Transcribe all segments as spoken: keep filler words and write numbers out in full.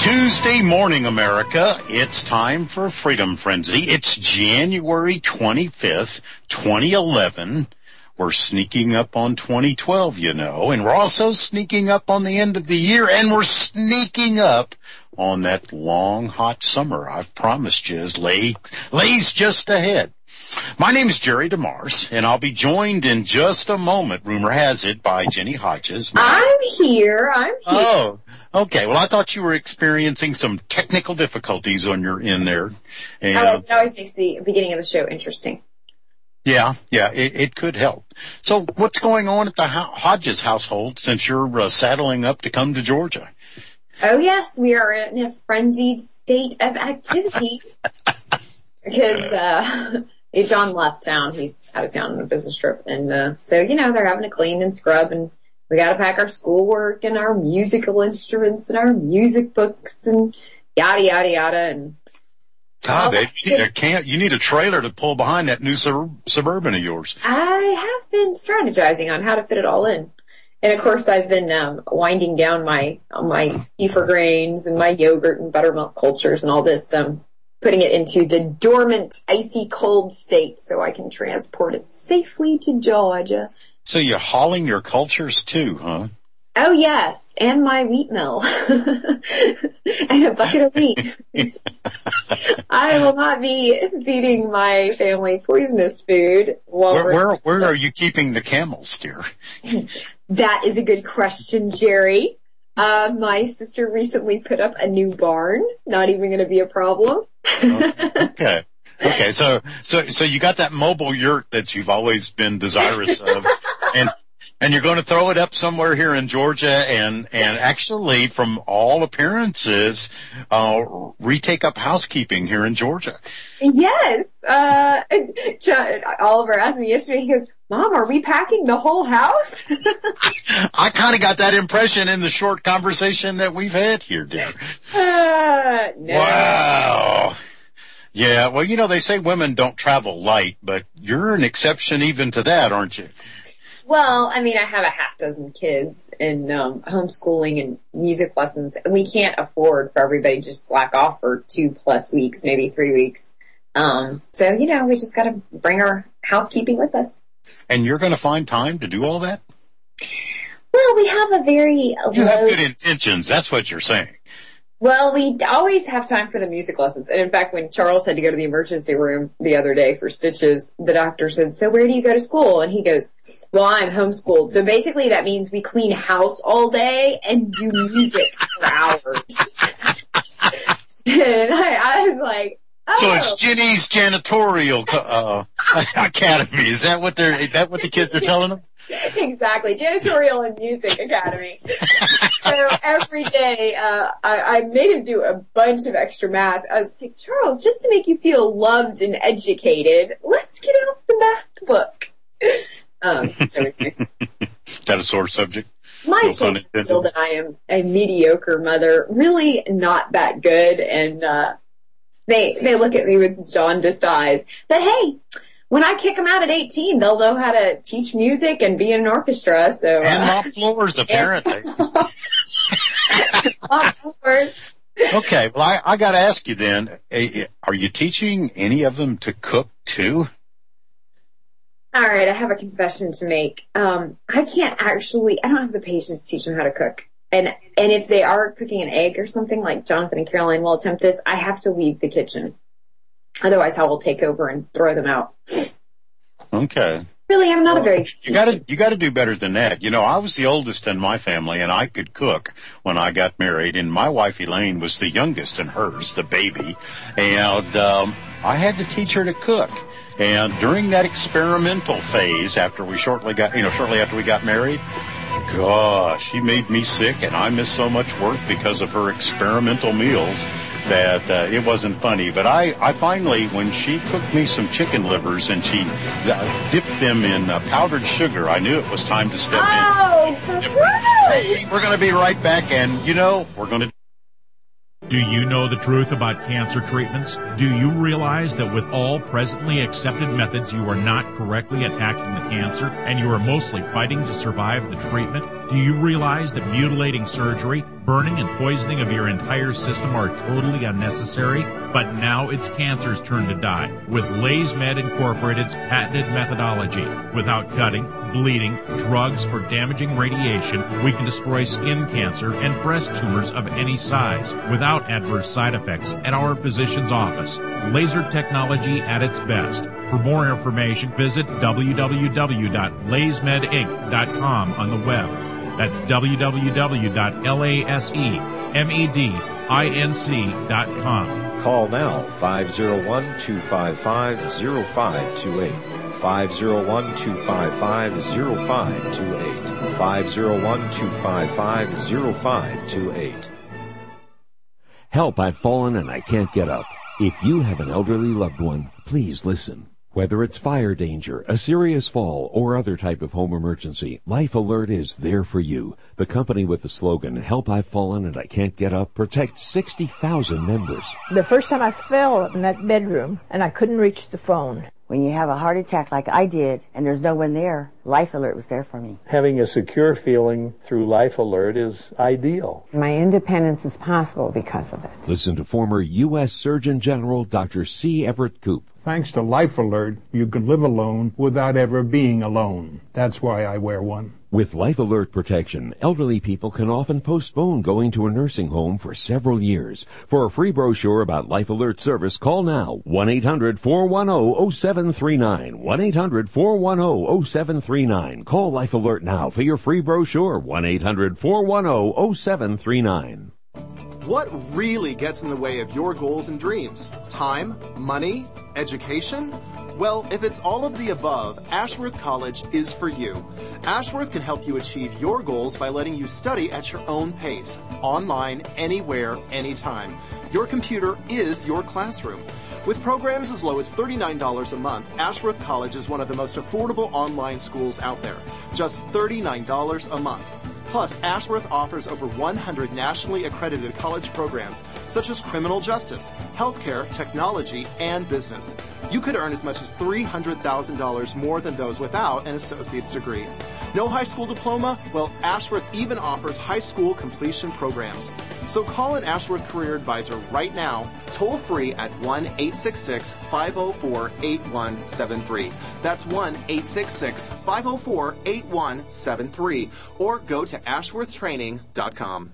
Tuesday morning, America. It's time for Freedom Frenzy. It's January twenty-fifth, twenty eleven. We're sneaking up on twenty twelve, you know, and we're also sneaking up on the end of the year, and we're sneaking up on that long, hot summer I've promised you is lay, lays just ahead. My name is Jerry DeMars, and I'll be joined in just a moment, rumor has it, by Jenny Hodges. I'm here. I'm here. Oh, okay. Well, I thought you were experiencing some technical difficulties on your end there. And, oh, it always makes the beginning of the show interesting. Yeah, yeah, it, it could help. So what's going on at the Hodges household since you're uh, saddling up to come to Georgia? Oh, yes, we are in a frenzied state of activity because uh, John left town. He's out of town on a business trip. And uh, so, you know, they're having to clean and scrub, and we got to pack our schoolwork and our musical instruments and our music books and yada, yada, yada. And God, babe, you need a camp, you need a trailer to pull behind that new sur- Suburban of yours. I have been strategizing on how to fit it all in. And of course, I've been um, winding down my my kefir grains and my yogurt and buttermilk cultures and all this, um, putting it into the dormant, icy cold state so I can transport it safely to Georgia. So you're hauling your cultures too, huh? Oh, yes, and my wheat mill. And a bucket of wheat. I will not be feeding my family poisonous food. While where, we're where, where are you keeping the camels, dear? That is a good question, Jerry. Uh, my sister recently put up a new barn. Not even going to be a problem. Oh, okay. Okay. So, so, so you got that mobile yurt that you've always been desirous of, and, and you're going to throw it up somewhere here in Georgia and, and actually, from all appearances, uh, retake up housekeeping here in Georgia. Yes. Uh, Oliver asked me yesterday, he goes, Mom, are we packing the whole house? I kind of got that impression in the short conversation that we've had here, dear. Uh, no. Wow. Yeah, well, you know, they say women don't travel light, but you're an exception even to that, aren't you? Well, I mean, I have a half dozen kids and um, homeschooling and music lessons, and we can't afford for everybody to just slack off for two plus weeks, maybe three weeks. Um, so, you know, we just got to bring our housekeeping with us. And you're going to find time to do all that? Well, we have a very You low... have good intentions, that's what you're saying. Well, we always have time for the music lessons. And in fact, when Charles had to go to the emergency room the other day for stitches, the doctor said, so where do you go to school? And he goes, well, I'm homeschooled. So basically that means we clean house all day and do music for hours. And I, I was like, oh. So it's Jenny's Janitorial uh, Academy. Is that what they're, is that what the kids are telling them? Exactly. Janitorial and Music Academy. So every day, uh, I, I made him do a bunch of extra math. I was like, Charles, just to make you feel loved and educated, let's get out the math book. Um, so Is that a sore subject? My No children pun feel that I am a mediocre mother, really not that good, and, uh, they, they look at me with jaundiced eyes. But hey, when I kick them out at eighteen, they'll know how to teach music and be in an orchestra. So and uh, mop floors, apparently. mop floors. Okay, well, I, I got to ask you then: are you teaching any of them to cook too? All right, I have a confession to make. Um, I can't actually. I don't have the patience to teach them how to cook. And and if they are cooking an egg or something, like Jonathan and Caroline will attempt this, I have to leave the kitchen. Otherwise, I will take over and throw them out. Okay. Really, I'm not well, a very... You gotta, you gotta do better than that. You know, I was the oldest in my family, and I could cook when I got married, and my wife Elaine was the youngest in hers, the baby, and um, I had to teach her to cook. And during that experimental phase, after we shortly got, you know, shortly after we got married, gosh, she made me sick, and I missed so much work because of her experimental meals that uh, it wasn't funny. But I, I finally, when she cooked me some chicken livers and she uh, dipped them in uh, powdered sugar, I knew it was time to step oh, in. Hey, we're going to be right back, and, you know, we're going to... Do you know the truth about cancer treatments? Do you realize that with all presently accepted methods, you are not correctly attacking the cancer, and you are mostly fighting to survive the treatment? Do you realize that mutilating surgery, burning and poisoning of your entire system are totally unnecessary? But now it's cancer's turn to die with LaysMed Incorporated's patented methodology. Without cutting, bleeding, drugs, or damaging radiation, we can destroy skin cancer and breast tumors of any size without adverse side effects at our physician's office. Laser technology at its best. For more information, visit w w w dot lays med inc dot com on the web. That's w w w dot laser med inc dot com. Call now, five oh one, two five five, oh five two eight. five oh one, two five five, oh five two eight. five oh one, two five five, oh five two eight. Help, I've fallen and I can't get up. If you have an elderly loved one, please listen. Whether it's fire danger, a serious fall, or other type of home emergency, Life Alert is there for you. The company with the slogan, Help, I've Fallen and I Can't Get Up, protects sixty thousand members. The first time I fell in that bedroom and I couldn't reach the phone. When you have a heart attack like I did and there's no one there, Life Alert was there for me. Having a secure feeling through Life Alert is ideal. My independence is possible because of it. Listen to former U S Surgeon General Doctor C. Everett Koop. Thanks to Life Alert, you can live alone without ever being alone. That's why I wear one. With Life Alert protection, elderly people can often postpone going to a nursing home for several years. For a free brochure about Life Alert service, call now, one eight hundred, four one zero, zero seven three nine, one eight hundred, four one zero, zero seven three nine. Call Life Alert now for your free brochure, one eight hundred, four one zero, zero seven three nine. What really gets in the way of your goals and dreams? Time? Money? Education? Well, if it's all of the above, Ashworth College is for you. Ashworth can help you achieve your goals by letting you study at your own pace, online, anywhere, anytime. Your computer is your classroom. With programs as low as thirty-nine dollars a month, Ashworth College is one of the most affordable online schools out there. Just thirty-nine dollars a month. Plus, Ashworth offers over one hundred nationally accredited college programs, such as criminal justice, healthcare, technology, and business. You could earn as much as three hundred thousand dollars more than those without an associate's degree. No high school diploma? Well, Ashworth even offers high school completion programs. So call an Ashworth Career Advisor right now, toll free at one eight six six, five oh four, eight one seven three. That's one eight six six, five oh four, eight one seven three. Or go to ashworth training dot com.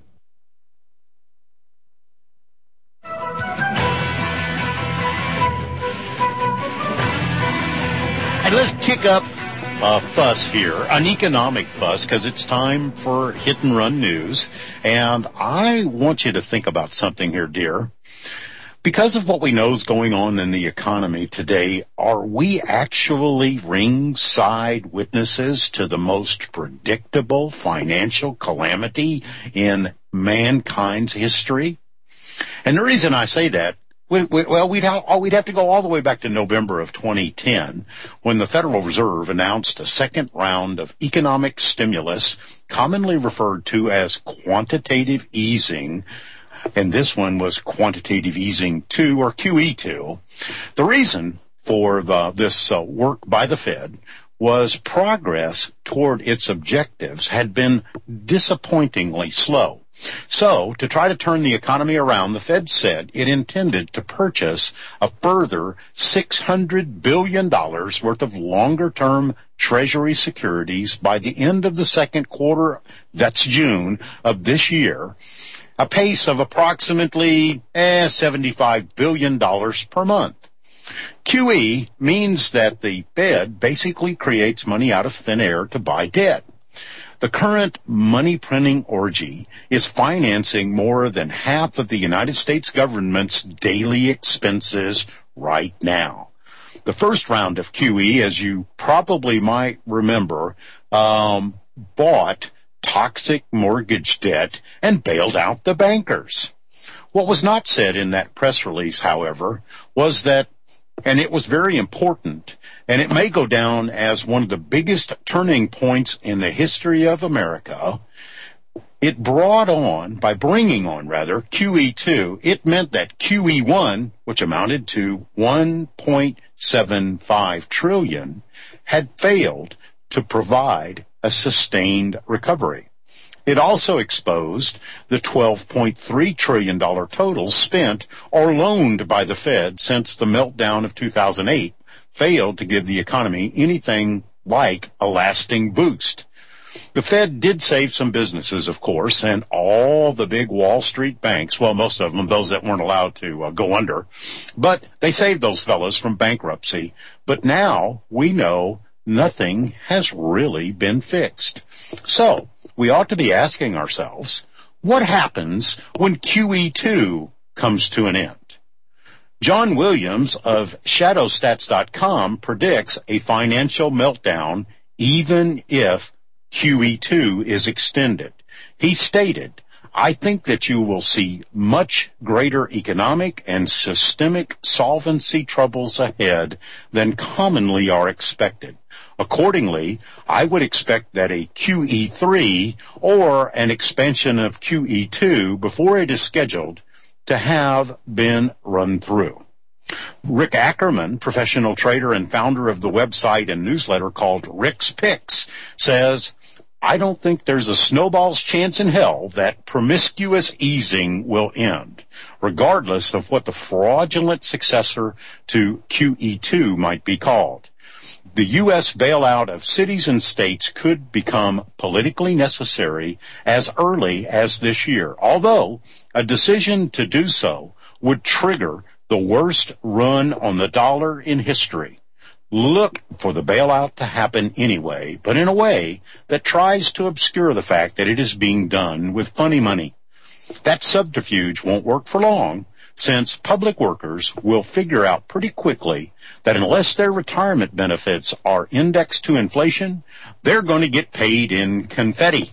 And let's kick up a fuss here, an economic fuss, because it's time for Hit and Run News. And I want you to think about something here, dear. Because of what we know is going on in the economy today, are we actually ringside witnesses to the most predictable financial calamity in mankind's history? And the reason I say that, we, we, well, we'd have, we'd have to go all the way back to November of twenty ten, when the Federal Reserve announced a second round of economic stimulus, commonly referred to as quantitative easing. And this one was quantitative easing two, or Q E two. The reason for the, this uh, work by the Fed was progress toward its objectives had been disappointingly slow. So, to try to turn the economy around, the Fed said it intended to purchase a further six hundred billion dollars worth of longer-term Treasury securities by the end of the second quarter, that's June, of this year, a pace of approximately eh, seventy-five billion dollars per month. Q E means that the Fed basically creates money out of thin air to buy debt. The current money printing orgy is financing more than half of the United States government's daily expenses right now. The first round of Q E, as you probably might remember, um, bought toxic mortgage debt and bailed out the bankers. What was not said in that press release, however, was that, and it was very important, and it may go down as one of the biggest turning points in the history of America, it brought on, by bringing on rather, Q E two, it meant that Q E one, which amounted to one point seven five trillion dollars, had failed to provide a sustained recovery. It also exposed the twelve point three trillion dollars total spent or loaned by the Fed since the meltdown of two thousand eight failed to give the economy anything like a lasting boost. The Fed did save some businesses, of course, and all the big Wall Street banks, well, most of them, those that weren't allowed to uh, go under, but they saved those fellas from bankruptcy. But now we know nothing has really been fixed. So we ought to be asking ourselves, what happens when Q E two comes to an end? John Williams of shadow stats dot com predicts a financial meltdown even if Q E two is extended. He stated, I think that you will see much greater economic and systemic solvency troubles ahead than commonly are expected. Accordingly, I would expect that a Q E three or an expansion of Q E two before it is scheduled to have been run through. Rick Ackerman, professional trader and founder of the website and newsletter called Rick's Picks, says, I don't think there's a snowball's chance in hell that promiscuous easing will end, regardless of what the fraudulent successor to Q E two might be called. The U S bailout of cities and states could become politically necessary as early as this year, although a decision to do so would trigger the worst run on the dollar in history. Look for the bailout to happen anyway, but in a way that tries to obscure the fact that it is being done with funny money. That subterfuge won't work for long, since public workers will figure out pretty quickly that unless their retirement benefits are indexed to inflation, they're going to get paid in confetti.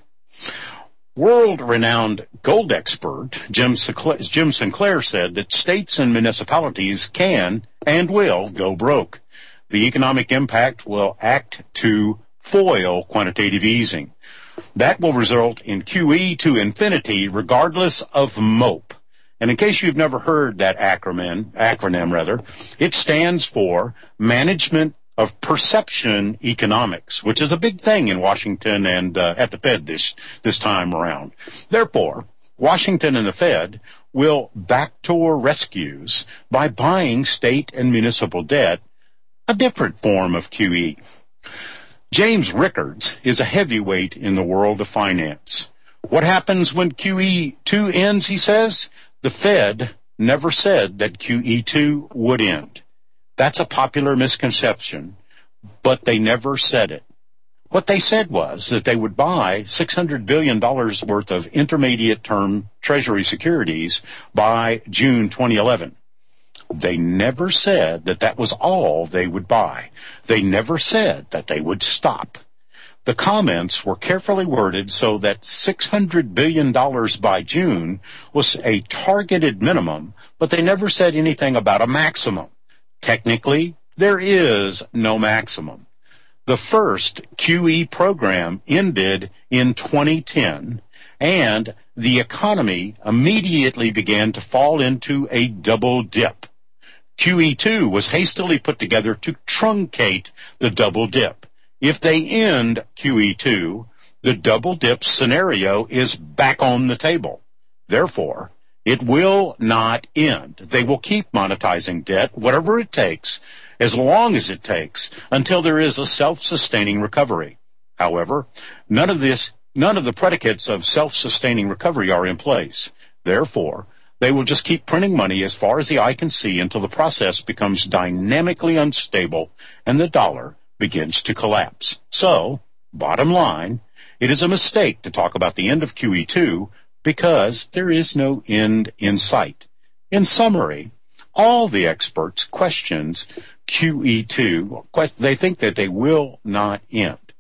World-renowned gold expert Jim Sinclair said that states and municipalities can and will go broke. The economic impact will act to foil quantitative easing. That will result in Q E to infinity regardless of MOPE. And in case you've never heard that acronym, acronym rather, it stands for Management of Perception Economics, which is a big thing in Washington and uh, at the Fed this, this time around. Therefore, Washington and the Fed will backdoor rescues by buying state and municipal debt, a different form of Q E. James Rickards is a heavyweight in the world of finance. What happens when Q E two ends, he says? The Fed never said that Q E two would end. That's a popular misconception, but they never said it. What they said was that they would buy six hundred billion dollars worth of intermediate-term Treasury securities by June twenty eleven. They never said that that was all they would buy. They never said that they would stop. The comments were carefully worded so that six hundred billion dollars by June was a targeted minimum, but they never said anything about a maximum. Technically, there is no maximum. The first Q E program ended in twenty ten, and the economy immediately began to fall into a double dip. Q E two was hastily put together to truncate the double dip. If they end Q E two, the double dip scenario is back on the table. Therefore, it will not end. They will keep monetizing debt, whatever it takes, as long as it takes, until there is a self-sustaining recovery. However, none of this, none of the predicates of self-sustaining recovery are in place. Therefore, they will just keep printing money as far as the eye can see until the process becomes dynamically unstable and the dollar begins to collapse. So, bottom line, it is a mistake to talk about the end of Q E two because there is no end in sight. In summary, all the experts questions Q E two. They think that they will not end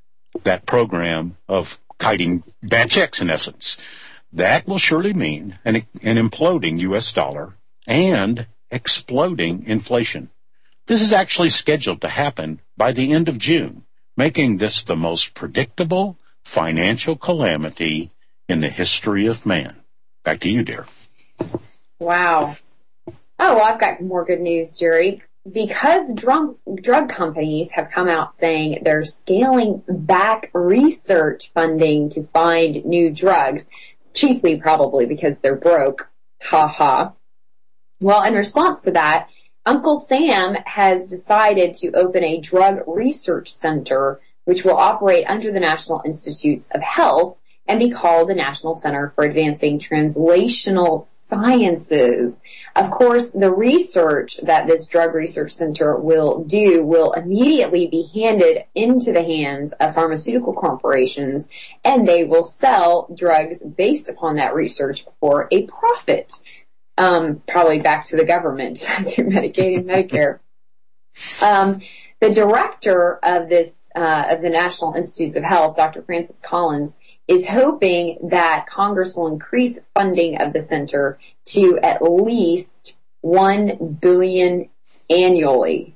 that program of kiting bad checks, in essence. That will surely mean an, an imploding U S dollar and exploding inflation. This is actually scheduled to happen by the end of June, making this the most predictable financial calamity in the history of man. Back to you, dear. Wow. Oh, well, I've got more good news, Jerry. because drug, drug companies have come out saying they're scaling back research funding to find new drugs, chiefly probably because they're broke, ha ha. Well, in response to that, Uncle Sam has decided to open a drug research center which will operate under the National Institutes of Health and be called the National Center for Advancing Translational Sciences. Of course, the research that this drug research center will do will immediately be handed into the hands of pharmaceutical corporations, and they will sell drugs based upon that research for a profit. Um, probably back to the government through Medicaid and Medicare. Um, the director of this, uh, of the National Institutes of Health, Doctor Francis Collins, is hoping that Congress will increase funding of the center to at least one billion dollars annually.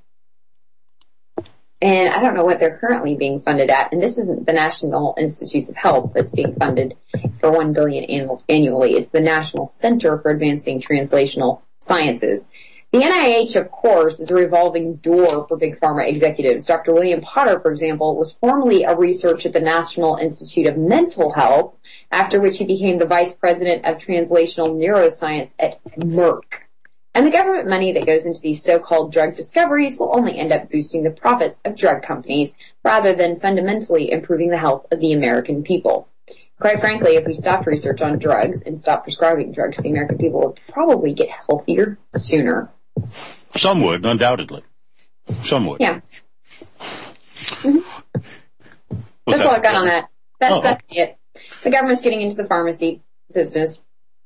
And I don't know what they're currently being funded at. And this isn't the National Institutes of Health that's being funded for one billion dollars annually. It's the National Center for Advancing Translational Sciences. The N I H, of course, is a revolving door for big pharma executives. Doctor William Potter, for example, was formerly a researcher at the National Institute of Mental Health, after which he became the vice president of translational neuroscience at Merck. And the government money that goes into these so-called drug discoveries will only end up boosting the profits of drug companies rather than fundamentally improving the health of the American people. Quite frankly, if we stopped research on drugs and stopped prescribing drugs, the American people would probably get healthier sooner. Some would, undoubtedly. Some would. Yeah. Mm-hmm. That's all I've got on that. That's, oh. that's it. The government's getting into the pharmacy business.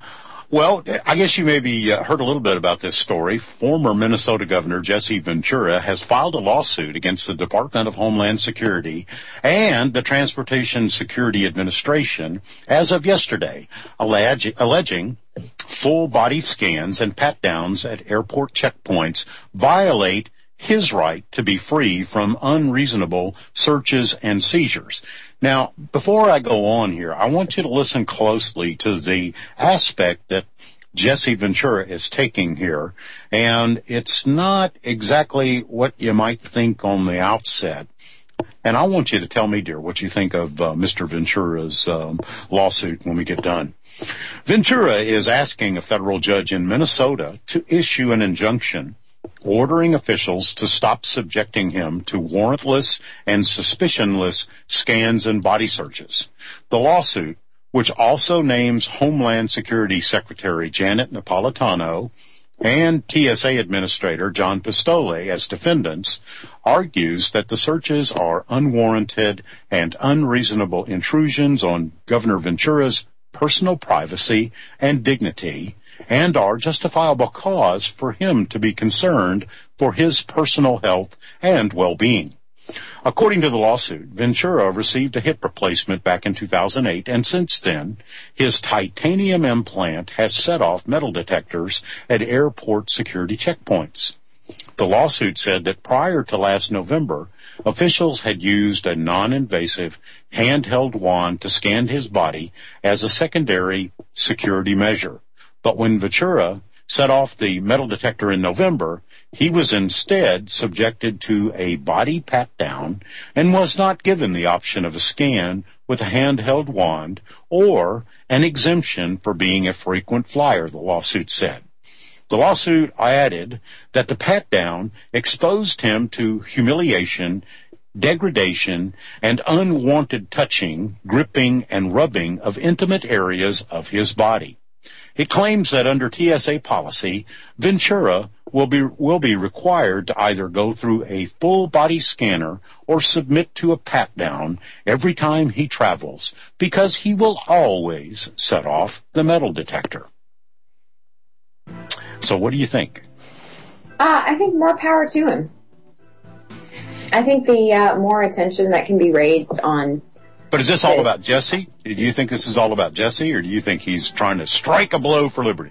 Well, I guess you maybe uh, heard a little bit about this story. Former Minnesota Governor Jesse Ventura has filed a lawsuit against the Department of Homeland Security and the Transportation Security Administration as of yesterday, alleging, alleging full body scans and pat-downs at airport checkpoints violate his right to be free from unreasonable searches and seizures. Now, before I go on here, I want you to listen closely to the aspect that Jesse Ventura is taking here, and it's not exactly what you might think on the outset. And I want you to tell me, dear, what you think of uh, Mister Ventura's um, lawsuit when we get done. Ventura is asking a federal judge in Minnesota to issue an injunction ordering officials to stop subjecting him to warrantless and suspicionless scans and body searches. The lawsuit, which also names Homeland Security Secretary Janet Napolitano and T S A Administrator John Pistole as defendants, argues that the searches are unwarranted and unreasonable intrusions on Governor Ventura's personal privacy and dignity, and are justifiable cause for him to be concerned for his personal health and well-being. According to the lawsuit, Ventura received a hip replacement back in two thousand eight, and since then, his titanium implant has set off metal detectors at airport security checkpoints. The lawsuit said that prior to last November, officials had used a non-invasive handheld wand to scan his body as a secondary security measure. But when Ventura set off the metal detector in November, he was instead subjected to a body pat-down and was not given the option of a scan with a handheld wand or an exemption for being a frequent flyer, the lawsuit said. The lawsuit added that the pat-down exposed him to humiliation, degradation, and unwanted touching, gripping, and rubbing of intimate areas of his body. It claims that under T S A policy, Ventura will be will be required to either go through a full body scanner or submit to a pat-down every time he travels, because he will always set off the metal detector. So what do you think? Uh, I think more power to him. I think the uh, more attention that can be raised on... But is this all about Jesse? Do you think this is all about Jesse, or do you think he's trying to strike a blow for liberty?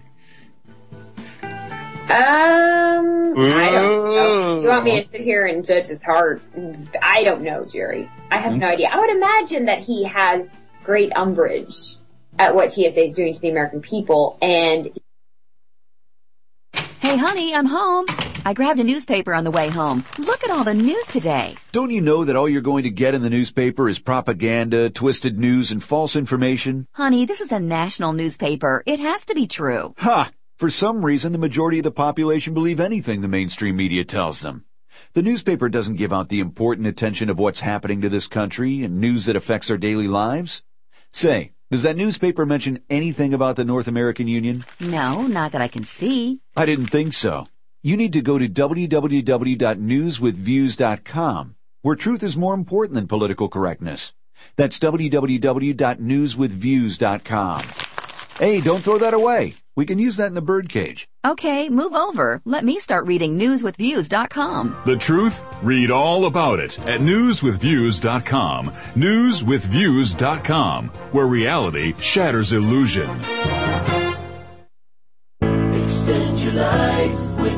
Um, I don't know. You want me to sit here and judge his heart? I don't know, Jerry. I have mm-hmm. no idea. I would imagine that he has great umbrage at what T S A is doing to the American people, and... Hey, honey, I'm home. I grabbed a newspaper on the way home. Look at all the news today. Don't you know that all you're going to get in the newspaper is propaganda, twisted news, and false information? Honey, this is a national newspaper. It has to be true. Ha! For some reason, the majority of the population believe anything the mainstream media tells them. The newspaper doesn't give out the important attention of what's happening to this country and news that affects our daily lives. Say, does that newspaper mention anything about the North American Union? No, not that I can see. I didn't think so. You need to go to w w w dot news with views dot com, where truth is more important than political correctness. That's w w w dot news with views dot com. Hey, don't throw that away. We can use that in the birdcage. Okay, move over. Let me start reading news with views dot com. The truth? Read all about it at news with views dot com. news with views dot com, where reality shatters illusion. Extend your life with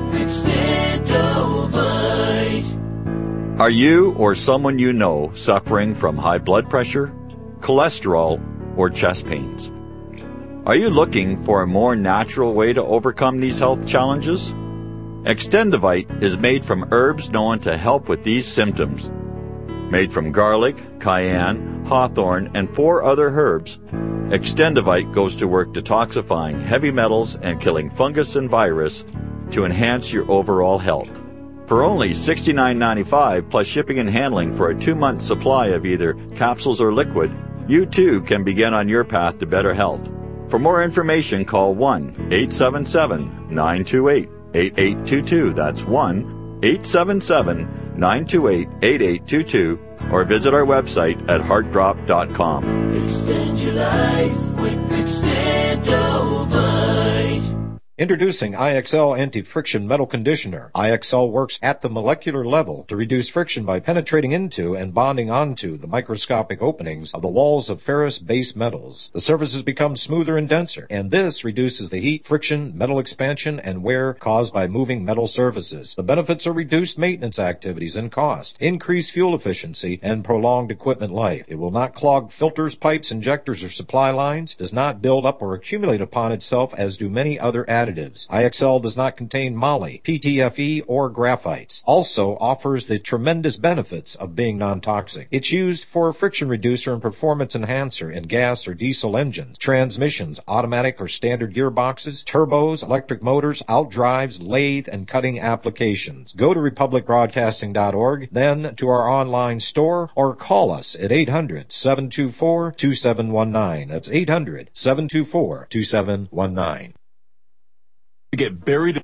Extendovite. Are you or someone you know suffering from high blood pressure, cholesterol, or chest pains? Are you looking for a more natural way to overcome these health challenges? Extendovite is made from herbs known to help with these symptoms. Made from garlic, cayenne, hawthorn, and four other herbs, Extendovite goes to work detoxifying heavy metals and killing fungus and virus to enhance your overall health. For only sixty-nine ninety-five plus shipping and handling for a two-month supply of either capsules or liquid, you too can begin on your path to better health. For more information, call one eight seven seven, nine two eight, eight eight two two. That's one eight seven seven, nine two eight, eight eight two two, or visit our website at heart drop dot com. Extend your life with Extendovite. Introducing I X L Anti-Friction Metal Conditioner. I X L works at the molecular level to reduce friction by penetrating into and bonding onto the microscopic openings of the walls of ferrous base metals. The surfaces become smoother and denser, and this reduces the heat, friction, metal expansion, and wear caused by moving metal surfaces. The benefits are reduced maintenance activities and cost, increased fuel efficiency, and prolonged equipment life. It will not clog filters, pipes, injectors, or supply lines, does not build up or accumulate upon itself as do many other additives. I X L does not contain moly, P T F E, or graphites. Also offers the tremendous benefits of being non-toxic. It's used for a friction reducer and performance enhancer in gas or diesel engines, transmissions, automatic or standard gearboxes, turbos, electric motors, outdrives, lathe, and cutting applications. Go to republic broadcasting dot org, then to our online store, or call us at eight hundred, seven two four, two seven one nine. That's eight hundred, seven two four, two seven one nine. To get buried.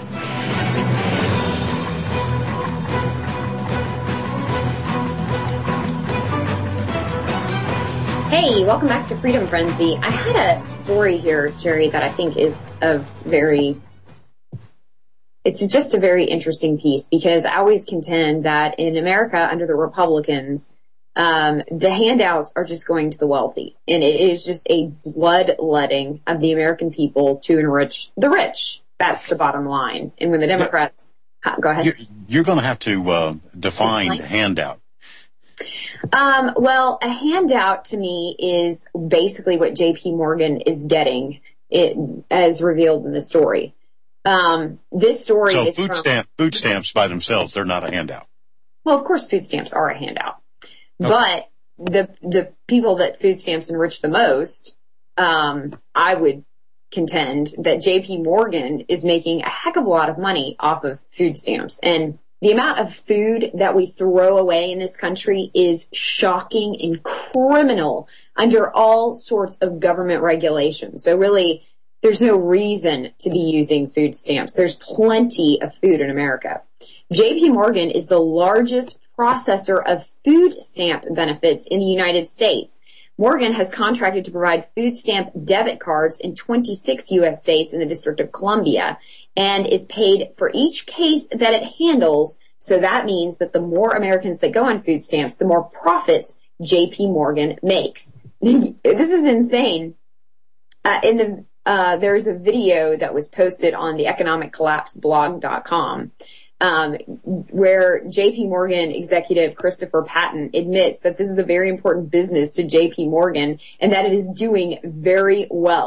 Hey, welcome back to Freedom Frenzy. I had a story here, Jerry, that I think is a very, it's just a very interesting piece, because I always contend that in America under the Republicans, Um, the handouts are just going to the wealthy, and it is just a bloodletting of the American people to enrich the rich. That's the bottom line. And when the Democrats, yeah. Go ahead. You're, you're going to have to uh, define Explain. handout. Um, well, a handout to me is basically what J P Morgan is getting, it as revealed in the story. Um, this story so is food from, stamp food stamps by themselves, they're not a handout. Well, of course, food stamps are a handout. Okay. But the the people that food stamps enrich the most, um, I would contend that J P Morgan is making a heck of a lot of money off of food stamps. And the amount of food that we throw away in this country is shocking and criminal under all sorts of government regulations. So really, there's no reason to be using food stamps. There's plenty of food in America. J P Morgan is the largest processor of food stamp benefits in the United States. Morgan has contracted to provide food stamp debit cards in twenty-six U S states in the District of Columbia, and is paid for each case that it handles. So that means that the more Americans that go on food stamps, the more profits J P Morgan makes. This is insane. Uh, in the uh, there's a video that was posted on the economic collapse blog dot com. Um, where J P Morgan executive Christopher Patton admits that this is a very important business to J P Morgan and that it is doing very well.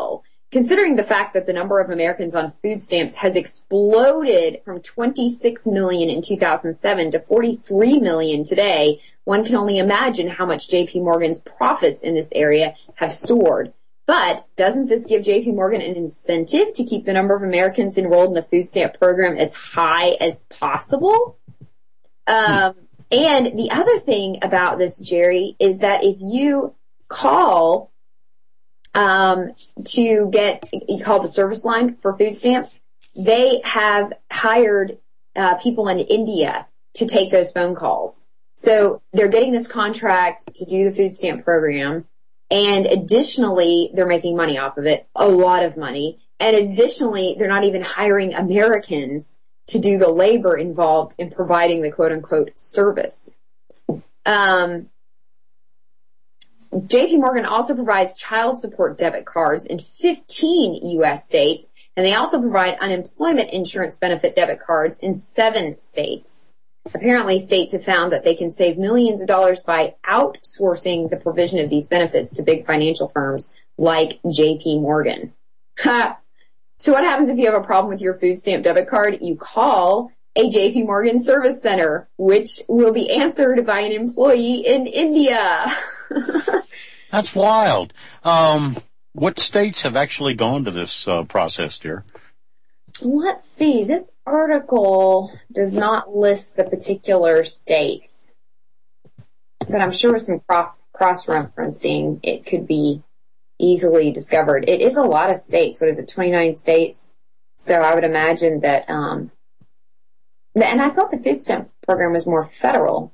considering the fact that the number of Americans on food stamps has exploded from twenty-six million in two thousand seven to forty-three million today, one can only imagine how much J P Morgan's profits in this area have soared. But doesn't this give J P Morgan an incentive to keep the number of Americans enrolled in the food stamp program as high as possible? Um, and the other thing about this, Jerry, is that if you call um, to get, you call the service line for food stamps, they have hired uh, people in India to take those phone calls. So they're getting this contract to do the food stamp program. And additionally, they're making money off of it, a lot of money. And additionally, they're not even hiring Americans to do the labor involved in providing the quote-unquote service. Um, J P Morgan also provides child support debit cards in fifteen U S states, and they also provide unemployment insurance benefit debit cards in seven states. Apparently, states have found that they can save millions of dollars by outsourcing the provision of these benefits to big financial firms like J P Morgan. So what happens if you have a problem with your food stamp debit card? You call a J P Morgan service center, which will be answered by an employee in India. That's wild. Um, what states have actually gone to this uh, process, dear? Let's see. This article does not list the particular states, but I'm sure with some cross-referencing, it could be easily discovered. It is a lot of states. What is it, twenty-nine states? So I would imagine that, um, and I thought the food stamp program was more federal.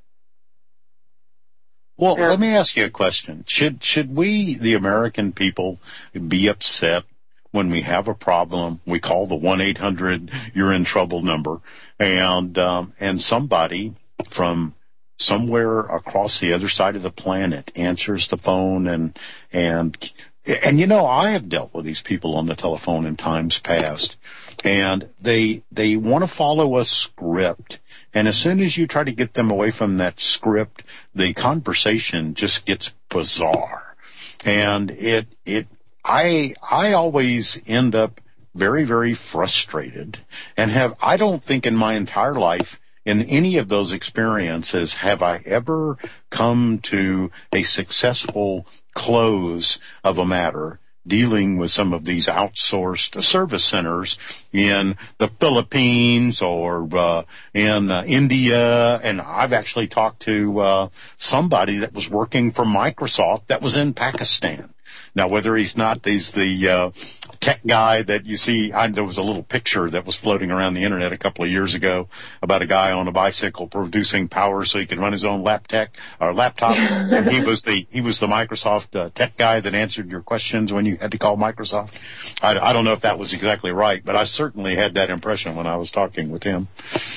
Well, um, let me ask you a question. Should, should we, the American people, be upset when we have a problem? We call the one eight hundred you're in trouble number, and um, and somebody from somewhere across the other side of the planet answers the phone, and and and you know, I have dealt with these people on the telephone in times past, and they they want to follow a script, and as soon as you try to get them away from that script, the conversation just gets bizarre, and it it I, I always end up very, very frustrated, and have, I don't think in my entire life, in any of those experiences, have I ever come to a successful close of a matter dealing with some of these outsourced service centers in the Philippines or uh, in uh, India. And I've actually talked to uh, somebody that was working for Microsoft that was in Pakistan. Now, whether he's not, he's the uh, tech guy that you see. I, there was a little picture that was floating around the internet a couple of years ago about a guy on a bicycle producing power so he could run his own lap tech, or laptop. And he was the he was the Microsoft uh, tech guy that answered your questions when you had to call Microsoft. I, I don't know if that was exactly right, but I certainly had that impression when I was talking with him.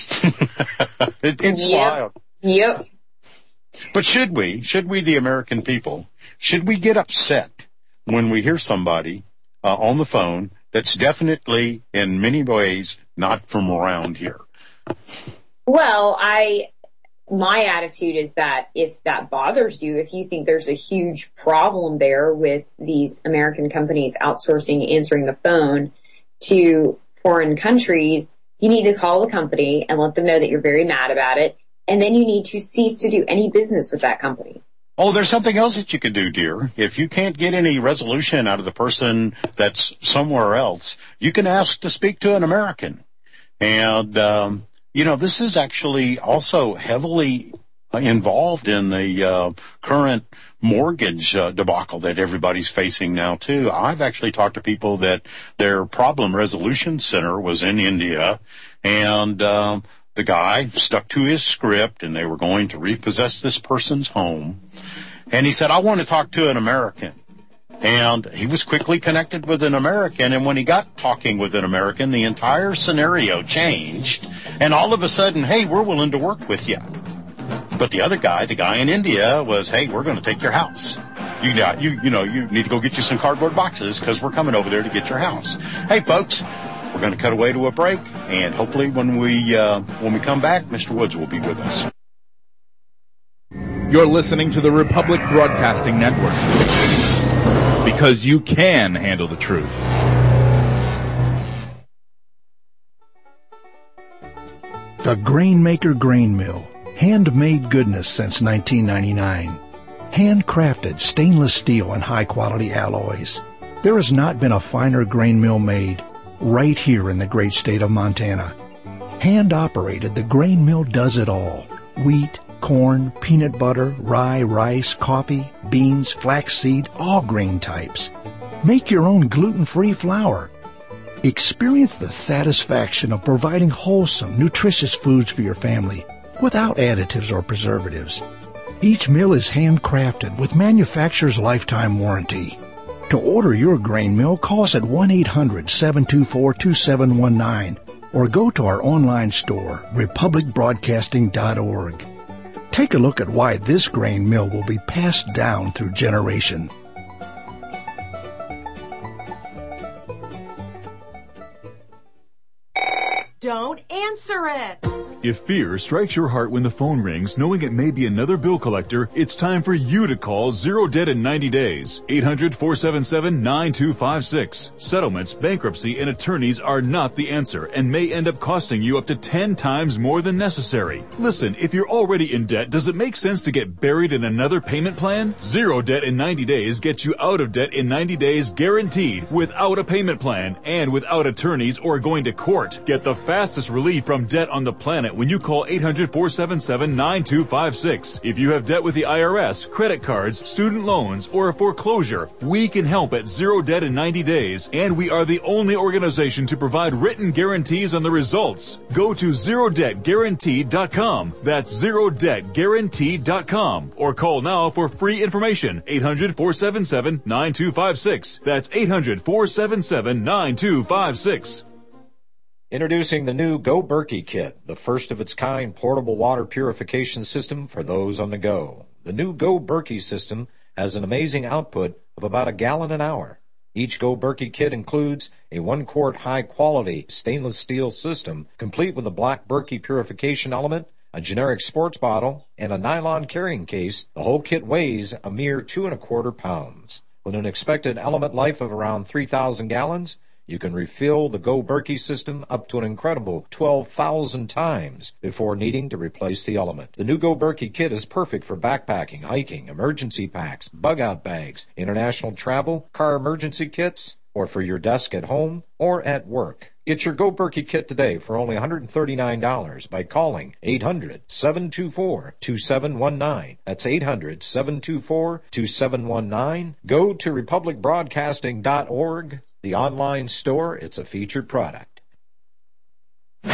it, it's yep. wild. Yep. But should we, should we, the American people, should we get upset when we hear somebody uh, on the phone that's definitely, in many ways, not from around here? Well, I, my attitude is that if that bothers you, if you think there's a huge problem there with these American companies outsourcing answering the phone to foreign countries, you need to call the company and let them know that you're very mad about it. And then you need to cease to do any business with that company. Oh, there's something else that you can do, dear. If you can't get any resolution out of the person that's somewhere else, you can ask to speak to an American. And, um, you know, this is actually also heavily involved in the uh, current mortgage uh, debacle that everybody's facing now, too. I've actually talked to people that their problem resolution center was in India, and um, the guy stuck to his script, and they were going to repossess this person's home. And he said, I want to talk to an American. And he was quickly connected with an American, and when he got talking with an American, the entire scenario changed, and all of a sudden, hey, we're willing to work with you. But the other guy, the guy in India, was, hey, we're going to take your house. You got, you, you know, you need to go get you some cardboard boxes because we're coming over there to get your house. Hey, folks, we're going to cut away to a break, and hopefully when we uh, when we come back, Mister Woods will be with us. You're listening to the Republic Broadcasting Network, because you can handle the truth. The Grainmaker Grain Mill. Handmade goodness since nineteen ninety-nine. Handcrafted stainless steel and high-quality alloys. There has not been a finer grain mill made right here in the great state of Montana. Hand-operated, the grain mill does it all. Wheat, corn, peanut butter, rye, rice, coffee, beans, flaxseed, all grain types. Make your own gluten-free flour. Experience the satisfaction of providing wholesome, nutritious foods for your family without additives or preservatives. Each mill is handcrafted with manufacturer's lifetime warranty. To order your grain mill, call us at one eight hundred, seven two four, two seven one nine or go to our online store, republic broadcasting dot org. Take a look at why this grain mill will be passed down through generations. Don't answer it! If fear strikes your heart when the phone rings, knowing it may be another bill collector, it's time for you to call Zero Debt in ninety days. eight hundred, four seven seven, nine two five six. Settlements, bankruptcy, and attorneys are not the answer and may end up costing you up to ten times more than necessary. Listen, if you're already in debt, does it make sense to get buried in another payment plan? Zero Debt in ninety days gets you out of debt in ninety days guaranteed, without a payment plan and without attorneys or going to court. Get the fastest relief from debt on the planet when you call eight hundred, four seven seven, nine two five six. If you have debt with the I R S, credit cards, student loans, or a foreclosure, we can help at Zero Debt in ninety days, and we are the only organization to provide written guarantees on the results. Go to zero debt guaranteed dot com. That's zero debt guaranteed dot com. Or call now for free information. eight hundred, four seven seven, nine two five six. That's eight hundred, four seven seven, nine two five six. Introducing the new Go Berkey Kit, the first of its kind portable water purification system for those on the go. The new Go Berkey system has an amazing output of about a gallon an hour. Each Go Berkey kit includes a one-quart high-quality stainless steel system, complete with a black Berkey purification element, a generic sports bottle, and a nylon carrying case. The whole kit weighs a mere two and a quarter pounds. With an expected element life of around three thousand gallons, you can refill the Go Berkey system up to an incredible twelve thousand times before needing to replace the element. The new Go Berkey kit is perfect for backpacking, hiking, emergency packs, bug-out bags, international travel, car emergency kits, or for your desk at home or at work. Get your Go Berkey kit today for only one hundred thirty-nine dollars by calling eight hundred, seven two four, two seven one nine. That's eight hundred, seven two four, two seven one nine. Go to republic broadcasting dot org. The online store, it's a featured product. All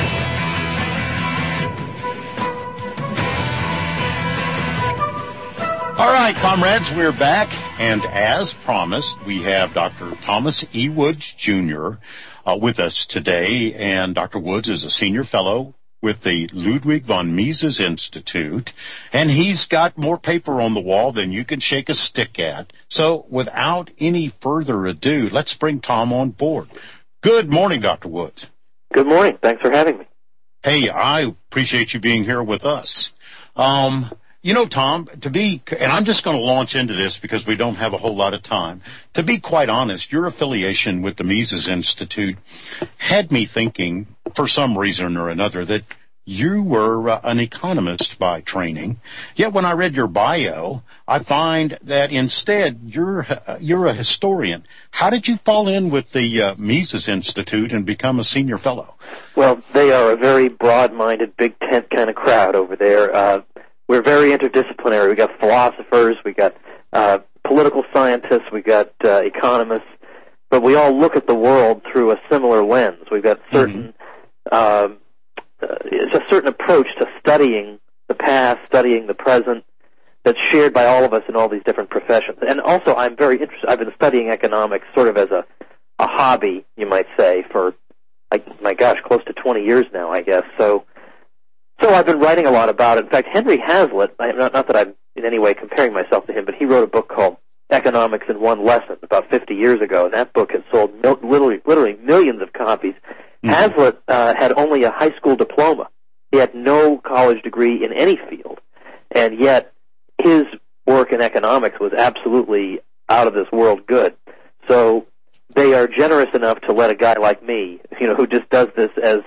right, comrades, we're back. And as promised, we have Doctor Thomas E. Woods, Junior Uh, with us today. And Doctor Woods is a senior fellow with the Ludwig von Mises Institute, and he's got more paper on the wall than you can shake a stick at. So without any further ado, let's bring Tom on board. Good morning, Doctor Woods. Good morning. Thanks for having me. Hey, I appreciate you being here with us. Um, you know, Tom, to be, and I'm just going to launch into this because we don't have a whole lot of time. To be quite honest, your affiliation with the Mises Institute had me thinking, for some reason or another, that you were uh, an economist by training. Yet when I read your bio, I find that instead you're uh, you're a historian. How did you fall in with the uh, Mises Institute and become a senior fellow? Well, they are a very broad-minded, big tent kind of crowd over there. Uh, we're very interdisciplinary. We got philosophers, we got uh, political scientists, we got uh, economists, but we all look at the world through a similar lens. We've got certain mm-hmm. uh, Uh, it's a certain approach to studying the past, studying the present, that's shared by all of us in all these different professions. And also, I'm very interested. I've been studying economics sort of as a, a hobby, you might say, for, like, my gosh, close to twenty years now, I guess. So, so I've been writing a lot about it. In fact, Henry Hazlitt, I, not, not that I'm in any way comparing myself to him, but he wrote a book called Economics in One Lesson about fifty years ago, and that book has sold mil- literally, literally millions of copies. Hazlitt uh, had only a high school diploma. He had no college degree in any field, and yet his work in economics was absolutely out of this world good. So they are generous enough to let a guy like me, you know, who just does this as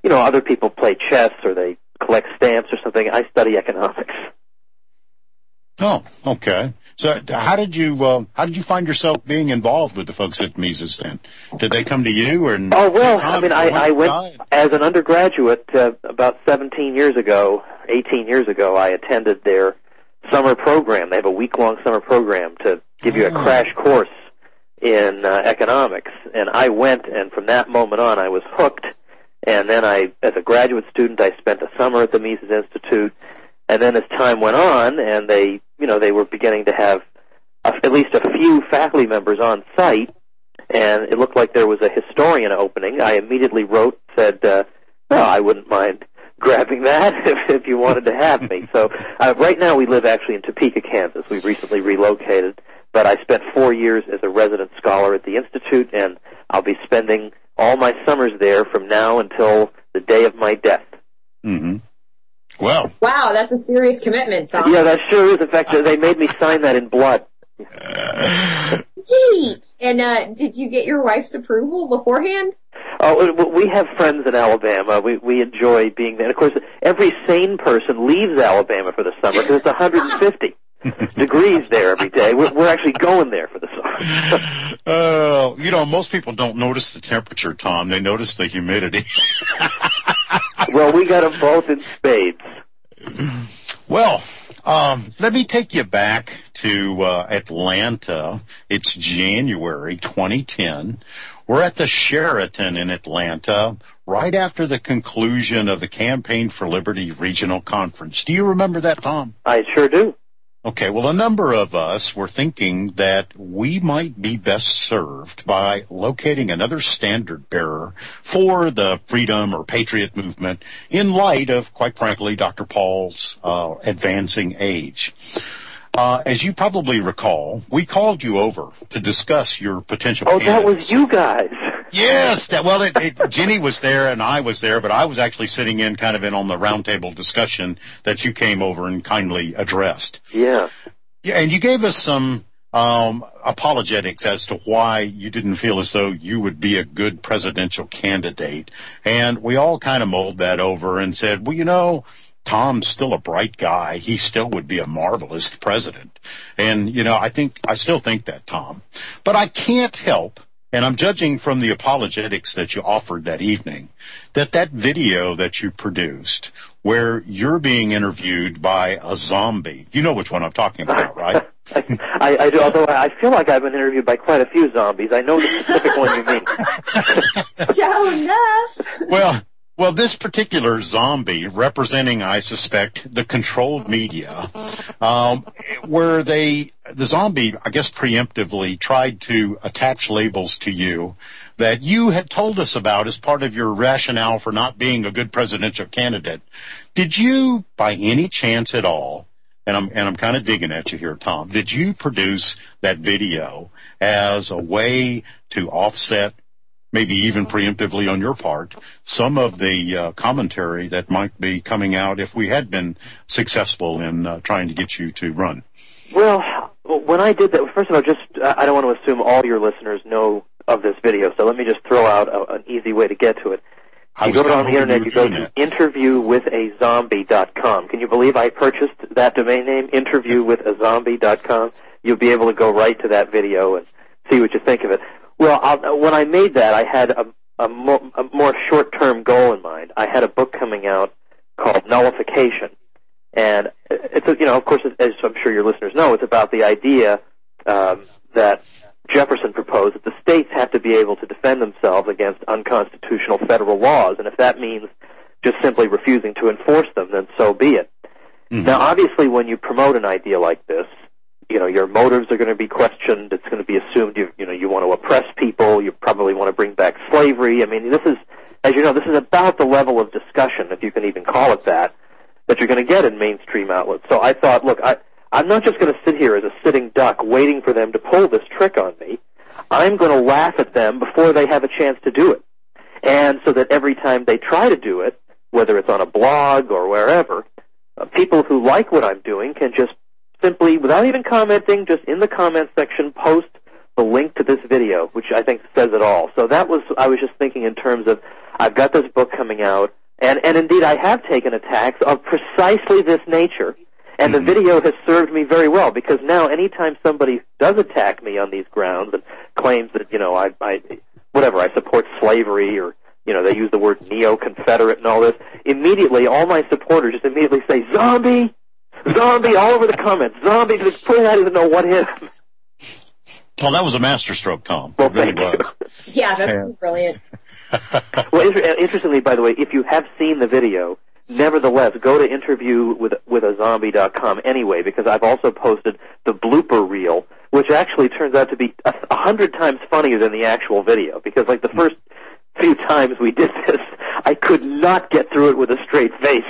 you know, other people play chess or they collect stamps or something. I study economics. Oh, okay. So how did you uh, how did you find yourself being involved with the folks at Mises then? Did they come to you? Or oh, well, I mean, I, I went died? as an undergraduate uh, about seventeen years ago, eighteen years ago, I attended their summer program. They have a week-long summer program to give you a oh. crash course in uh, economics. And I went, and from that moment on, I was hooked. And then I, as a graduate student, I spent a summer at the Mises Institute. And then as time went on, and they, you know, they were beginning to have a, at least a few faculty members on site, and it looked like there was a historian opening, I immediately wrote, said, uh, well, I wouldn't mind grabbing that if, if you wanted to have me. So uh, right now we live actually in Topeka, Kansas. We've recently relocated, but I spent four years as a resident scholar at the Institute, and I'll be spending all my summers there from now until the day of my death. Mm-hmm. Well. Wow, that's a serious commitment, Tom. Yeah, that sure is. In fact, they made me sign that in blood. Neat. And uh, did you get your wife's approval beforehand? Oh, we have friends in Alabama. We we enjoy being there. And of course, every sane person leaves Alabama for the summer because it's one hundred fifty degrees there every day. We're, we're actually going there for the summer. Oh, uh, you know, most people don't notice the temperature, Tom. They notice the humidity. Well, we got them both in spades. Well, um, let me take you back to uh, Atlanta. It's January twenty ten. We're at the Sheraton in Atlanta right after the conclusion of the Campaign for Liberty Regional Conference. Do you remember that, Tom? I sure do. Okay, well, a number of us were thinking that we might be best served by locating another standard bearer for the freedom or patriot movement in light of, quite frankly, Doctor Paul's uh, advancing age. Uh, as you probably recall, we called you over to discuss your potential Oh, candidates. That was you guys. Yes, that, well, it, it, Jenny was there and I was there, but I was actually sitting in kind of in on the roundtable discussion that you came over and kindly addressed. Yeah. Yeah, and you gave us some um, apologetics as to why you didn't feel as though you would be a good presidential candidate. And we all kind of mulled that over and said, well, you know, Tom's still a bright guy. He still would be a marvelous president. And, you know, I think, I still think that, Tom. But I can't help, and I'm judging from the apologetics that you offered that evening, that that video that you produced where you're being interviewed by a zombie, you know which one I'm talking about, right? I, I do, although I feel like I've been interviewed by quite a few zombies. I know the specific one you mean. Sure enough. Well, Well, this particular zombie, representing, I suspect, the controlled media, um, where they, the zombie, I guess preemptively, tried to attach labels to you that you had told us about as part of your rationale for not being a good presidential candidate. Did you, by any chance at all, and I'm, and I'm kind of digging at you here, Tom, did you produce that video as a way to offset, maybe even preemptively on your part, some of the uh, commentary that might be coming out if we had been successful in uh, trying to get you to run? Well, when I did that, first of all, just uh, I don't want to assume all your listeners know of this video, so let me just throw out a, an easy way to get to it. You go on the internet, you go to interview with a zombie dot com. Can you believe I purchased that domain name, interview with a zombie dot com? You'll be able to go right to that video and see what you think of it. Well, I'll, when I made that, I had a, a, more, a more short-term goal in mind. I had a book coming out called Nullification, and it's a, you know, of course, as I'm sure your listeners know, it's about the idea um, that Jefferson proposed that the states have to be able to defend themselves against unconstitutional federal laws, and if that means just simply refusing to enforce them, then so be it. Mm-hmm. Now, obviously, when you promote an idea like this, you know, your motives are going to be questioned. It's going to be assumed you, you know, you want to oppress people. You probably want to bring back slavery. I mean, this is, as you know, this is about the level of discussion, if you can even call it that, that you're going to get in mainstream outlets. So I thought, look, I, I'm not just going to sit here as a sitting duck waiting for them to pull this trick on me. I'm going to laugh at them before they have a chance to do it. And so that every time they try to do it, whether it's on a blog or wherever, uh, people who like what I'm doing can just simply, without even commenting, just in the comment section, post the link to this video, which I think says it all. So that was, I was just thinking in terms of I've got this book coming out, and, and indeed I have taken attacks of precisely this nature. And mm-hmm. the video has served me very well, because now anytime somebody does attack me on these grounds and claims that, you know, I, I whatever, I support slavery, or, you know, they use the word neo-Confederate and all this, immediately all my supporters just immediately say, zombie! Zombie! All over the comments. Zombie! Because I don't even know what hit him. Well, that was a masterstroke, Tom. Well, it really thank was. you. Yeah, that's yeah. brilliant. Well, inter- interestingly, by the way, if you have seen the video, nevertheless, go to interview with with a zombie dot com anyway, because I've also posted the blooper reel, which actually turns out to be a, a hundred times funnier than the actual video, because like the first few times we did this, I could not get through it with a straight face.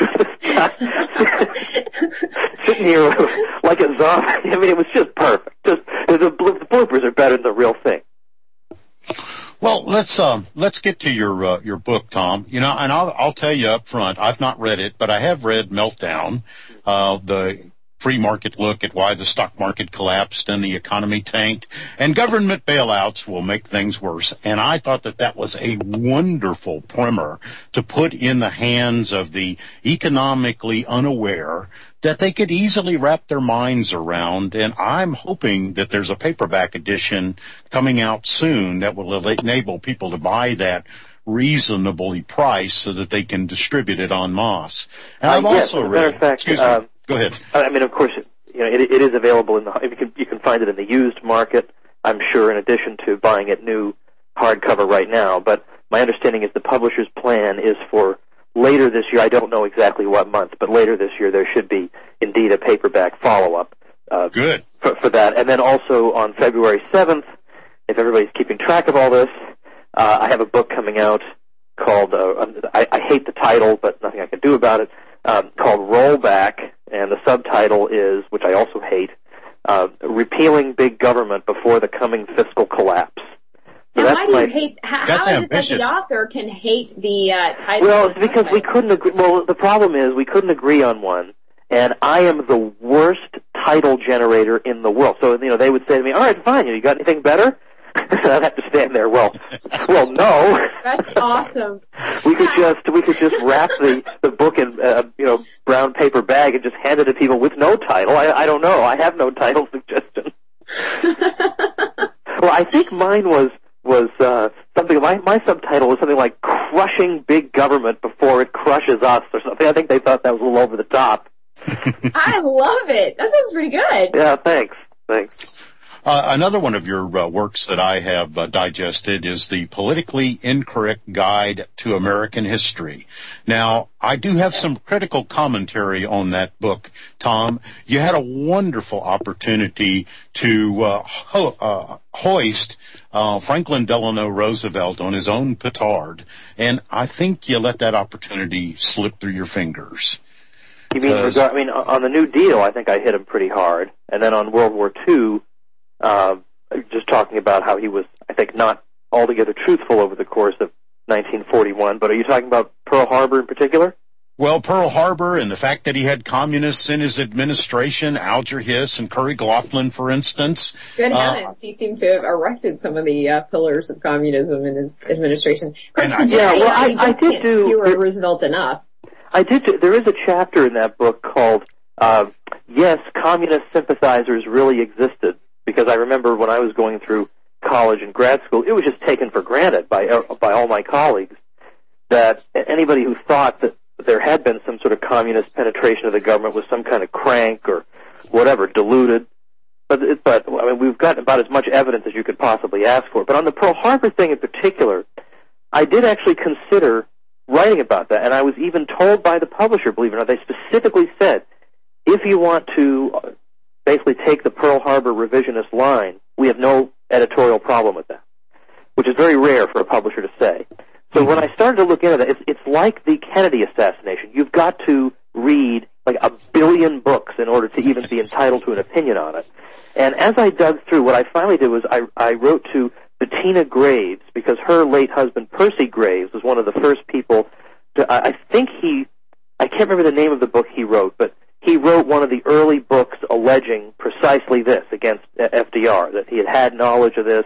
Sitting here like a zombie. I mean, it was just perfect. Just the, the bloopers are better than the real thing. Well, let's um, let's get to your uh, your book, Tom. You know, and I'll I'll tell you up front, I've not read it, but I have read Meltdown, uh, the free market look at why the stock market collapsed and the economy tanked, and government bailouts will make things worse. And I thought that that was a wonderful primer to put in the hands of the economically unaware, that they could easily wrap their minds around. And I'm hoping that there's a paperback edition coming out soon that will enable people to buy that reasonably priced so that they can distribute it en masse. And I've uh, yes, also as a matter read, of fact, excuse me, uh, go ahead. I mean, of course, you know, it, it is available in the, you can, you can find it in the used market, I'm sure, in addition to buying it new hardcover right now. But my understanding is the publisher's plan is for later this year, I don't know exactly what month, but later this year there should be indeed a paperback follow-up. Uh, Good. For, for that. And then also on February seventh, if everybody's keeping track of all this, uh, I have a book coming out called, uh, I, I hate the title, but nothing I can do about it, um, called Rollback, and the subtitle is, which I also hate, uh, Repealing Big Government Before the Coming Fiscal Collapse. So now, why do my, you hate? How, that's how is ambitious. it that the author can hate the uh, title? Well, of the because we couldn't agree. Well, the problem is we couldn't agree on one, and I am the worst title generator in the world. So you know, they would say to me, "All right, fine. You got anything better?" I'd have to stand there. Well, well, no. That's awesome. we could just we could just wrap the the book in uh, you know brown paper bag and just hand it to people with no title. I I don't know. I have no title suggestion. Well, I think mine was. was uh, something, my, my subtitle was something like Crushing Big Government Before It Crushes Us or something. I think they thought that was a little over the top. I love it. That sounds pretty good. Yeah, thanks. Thanks. Uh, another one of your uh, works that I have uh, digested is the Politically Incorrect Guide to American History. Now, I do have some critical commentary on that book, Tom. You had a wonderful opportunity to uh, ho- uh, hoist uh, Franklin Delano Roosevelt on his own petard, and I think you let that opportunity slip through your fingers. You mean, regard, I mean, on the New Deal, I think I hit him pretty hard, and then on World War Two, Uh, just talking about how he was, I think, not altogether truthful over the course of nineteen forty-one. But are you talking about Pearl Harbor in particular? Well, Pearl Harbor and the fact that he had communists in his administration, Alger Hiss and Curry Laughlin, for instance. Good uh, heavens, he seemed to have erected some of the uh, pillars of communism in his administration. Of course, I, yeah, well, I, you just I did can't do, skewer there, Roosevelt enough. I did. Do, there is a chapter in that book called uh, "Yes, Communist Sympathizers Really Existed." Because I remember when I was going through college and grad school, it was just taken for granted by by all my colleagues that anybody who thought that there had been some sort of communist penetration of the government was some kind of crank or whatever, deluded. But, it, but I mean, we've got about as much evidence as you could possibly ask for. But on the Pearl Harbor thing in particular, I did actually consider writing about that, and I was even told by the publisher, believe it or not, they specifically said, if you want to basically take the Pearl Harbor revisionist line, we have no editorial problem with that, which is very rare for a publisher to say. So when I started to look into that, it's, it's like the Kennedy assassination. You've got to read like a billion books in order to even be entitled to an opinion on it. And as I dug through, what I finally did was I, I wrote to Bettina Graves, because her late husband, Percy Graves, was one of the first people to, I, I think he, I can't remember the name of the book he wrote, but he wrote one of the early books alleging precisely this against F D R, that he had had knowledge of this,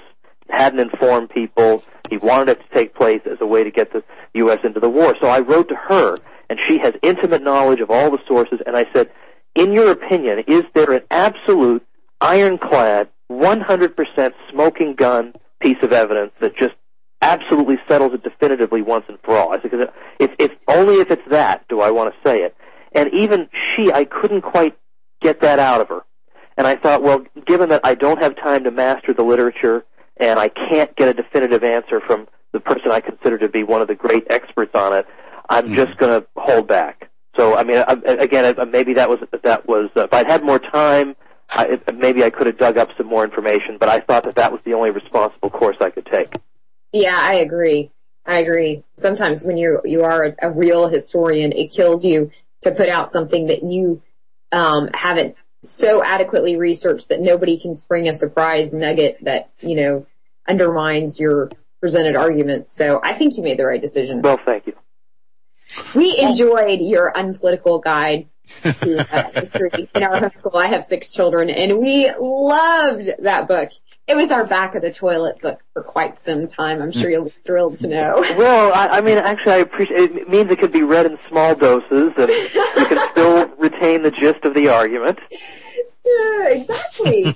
hadn't informed people. He wanted it to take place as a way to get the U S into the war. So I wrote to her, and she has intimate knowledge of all the sources, and I said, in your opinion, is there an absolute, ironclad, one hundred percent smoking gun piece of evidence that just absolutely settles it definitively once and for all? I said, because if, if only if it's that do I want to say it. And even she, I couldn't quite get that out of her. And I thought, well, given that I don't have time to master the literature and I can't get a definitive answer from the person I consider to be one of the great experts on it, I'm just going to hold back. So, I mean, I, again, maybe that was, that was, uh, if I'd had more time, I, maybe I could have dug up some more information, but I thought that that was the only responsible course I could take. Yeah, I agree. I agree. Sometimes when you you are a, a real historian, it kills you to put out something that you um, haven't so adequately researched that nobody can spring a surprise nugget that, you know, undermines your presented arguments. So I think you made the right decision. Well, thank you. We enjoyed your unpolitical guide to uh, history in our homeschool. I have six children, and we loved that book. It was our back of the toilet book for quite some time. I'm sure you'll be thrilled to know. Well, I, I mean, actually, I appreciate it. It means it could be read in small doses, and you can still retain the gist of the argument. Yeah, exactly.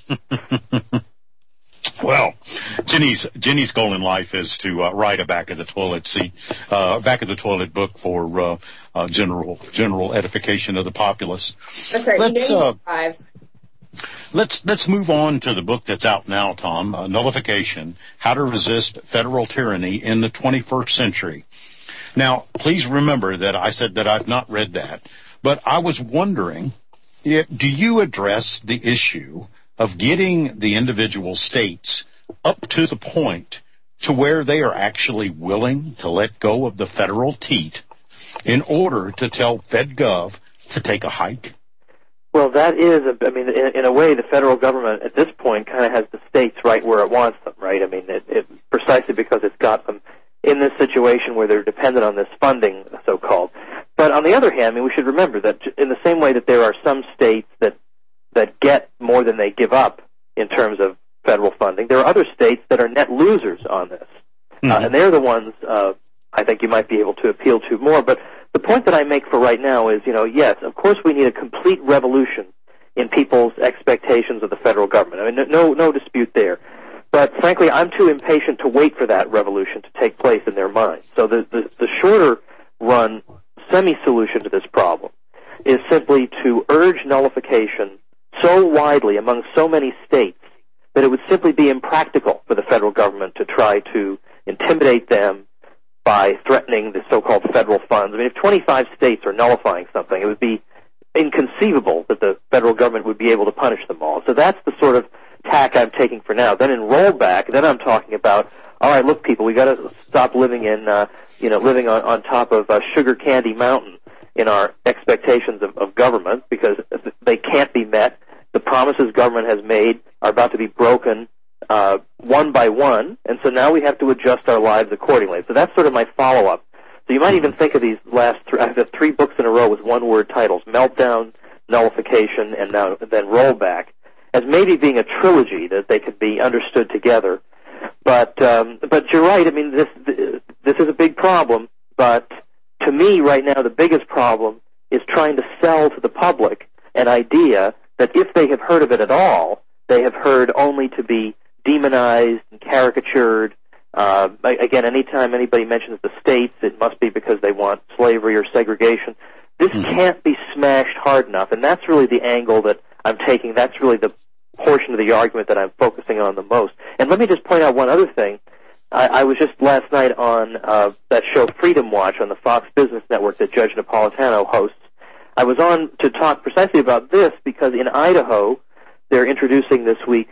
Well, Jenny's Jenny's goal in life is to uh, write a back of the toilet seat, uh, back of the toilet book for uh, uh, general general edification of the populace. That's right. Let's, you uh, five. Let's let's move on to the book that's out now, Tom. Uh, Nullification: How to Resist Federal Tyranny in the twenty-first Century. Now, please remember that I said that I've not read that, but I was wondering, if, do you address the issue of getting the individual states up to the point to where they are actually willing to let go of the federal teat in order to tell FedGov to take a hike? Well, that is, a, I mean, in, in a way, the federal government at this point kind of has the states right where it wants them, right? I mean, it, it, precisely because it's got them in this situation where they're dependent on this funding, so-called. But on the other hand, I mean, we should remember that in the same way that there are some states that that get more than they give up in terms of federal funding, there are other states that are net losers on this. Mm-hmm. Uh, and they're the ones uh, I think you might be able to appeal to more. But the point that I make for right now is, you know, yes, of course we need a complete revolution in people's expectations of the federal government. I mean, no, no dispute there. But frankly, I'm too impatient to wait for that revolution to take place in their minds. So the, the, the shorter run semi-solution to this problem is simply to urge nullification so widely among so many states that it would simply be impractical for the federal government to try to intimidate them by threatening the so-called federal funds. I mean, if twenty-five states are nullifying something, it would be inconceivable that the federal government would be able to punish them all. So that's the sort of tack I'm taking for now. Then in rollback, then I'm talking about, all right, look, people, we got to stop living in, uh, you know, living on, on top of uh, Sugar Candy Mountain in our expectations of, of government, because they can't be met. The promises government has made are about to be broken uh, one by one, and so now we have to adjust our lives accordingly. So that's sort of my follow-up. So you might even think of these last three, I've got three books in a row with one-word titles, Meltdown, Nullification, and now then Rollback, as maybe being a trilogy that they could be understood together. But um, but you're right. I mean, this this is a big problem. But to me, right now, the biggest problem is trying to sell to the public an idea that if they have heard of it at all, they have heard only to be demonized and caricatured. Uh, again, anytime anybody mentions the states, it must be because they want slavery or segregation. This mm-hmm. can't be smashed hard enough, and that's really the angle that I'm taking. That's really the portion of the argument that I'm focusing on the most. And let me just point out one other thing. I, I was just last night on uh, that show Freedom Watch on the Fox Business Network that Judge Napolitano hosts. I was on to talk precisely about this because in Idaho, they're introducing this week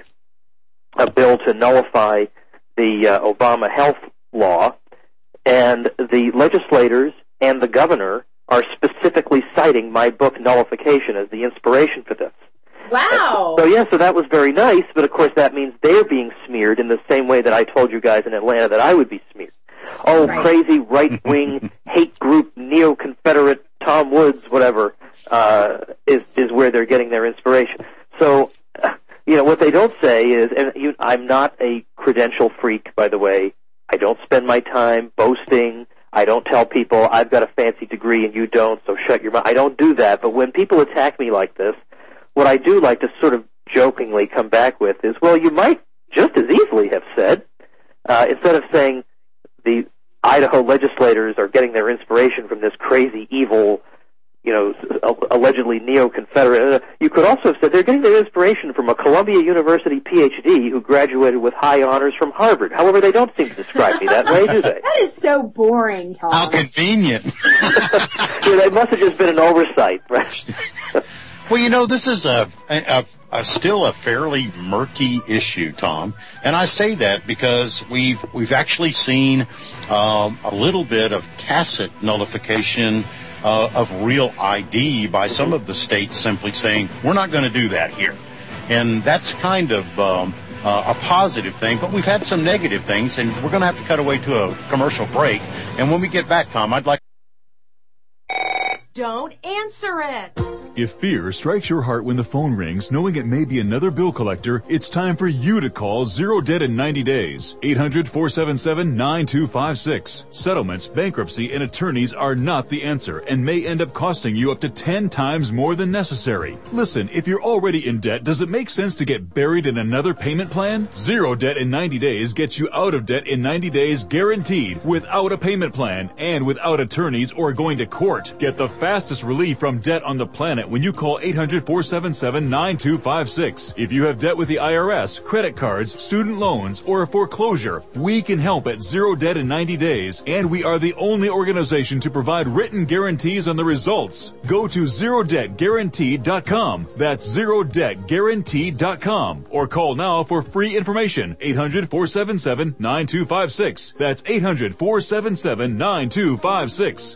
a bill to nullify the uh, Obama health law, and the legislators and the governor are specifically citing my book Nullification as the inspiration for this. Wow. So, yeah, so that was very nice, but of course that means they're being smeared in the same way that I told you guys in Atlanta that I would be smeared. Oh, right. Crazy right-wing hate group, neo-Confederate Tom Woods, whatever, uh, is, is where they're getting their inspiration. So, you know, what they don't say is, and you, I'm not a credentialed credential freak, by the way. I don't spend my time boasting. I don't tell people I've got a fancy degree and you don't, so shut your mouth. I don't do that. But when people attack me like this, what I do like to sort of jokingly come back with is, well, you might just as easily have said, uh, instead of saying the Idaho legislators are getting their inspiration from this crazy, evil, you know, allegedly neo-Confederate, you could also have said they're getting their inspiration from a Columbia University P H D who graduated with high honors from Harvard. However, they don't seem to describe me that way, do they? That is so boring, Tom. How convenient. Yeah, that must have just been an oversight, right? Well, you know, this is a, a, a still a fairly murky issue, Tom, and I say that because we've we've actually seen um, a little bit of tacit nullification uh, of real I D by some of the states simply saying we're not going to do that here, and that's kind of um, uh, a positive thing. But we've had some negative things, and we're going to have to cut away to a commercial break. And when we get back, Tom, I'd like. Don't answer it. If fear strikes your heart when the phone rings, knowing it may be another bill collector, it's time for you to call Zero Debt in ninety days. eight hundred, four seven seven, nine two five six. Settlements, bankruptcy, and attorneys are not the answer and may end up costing you up to ten times more than necessary. Listen, if you're already in debt, does it make sense to get buried in another payment plan? Zero Debt in ninety days gets you out of debt in ninety days guaranteed, without a payment plan and without attorneys or going to court. Get the fastest relief from debt on the planet when you call eight hundred, four seven seven, nine two five six. If you have debt with the I R S, credit cards, student loans, or a foreclosure, we can help at Zero Debt in ninety days, and we are the only organization to provide written guarantees on the results. Go to zero debt guaranteed dot com. That's zero debt guaranteed dot com. Or call now for free information. eight hundred, four seven seven, nine two five six. That's eight hundred, four seven seven, nine two five six.